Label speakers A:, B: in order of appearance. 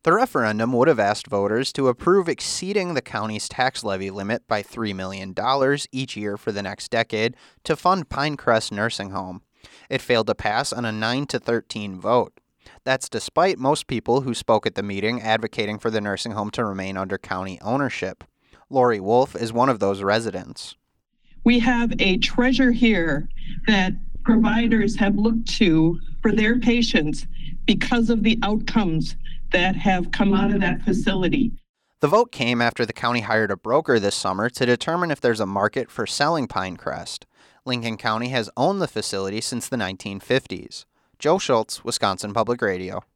A: The referendum would have asked voters to approve exceeding the county's tax levy limit by $3 million each year for the next decade to fund Pinecrest Nursing Home. It failed to pass on a 9-13 vote. That's despite most people who spoke at the meeting advocating for the nursing home to remain under county ownership. Lori Wolf is one of those residents.
B: We have a treasure here that providers have looked to for their patients because of the outcomes that have come out of that facility.
A: The vote came after the county hired a broker this summer to determine if there's a market for selling Pinecrest. Lincoln County has owned the facility since the 1950s. Joe Schultz, Wisconsin Public Radio.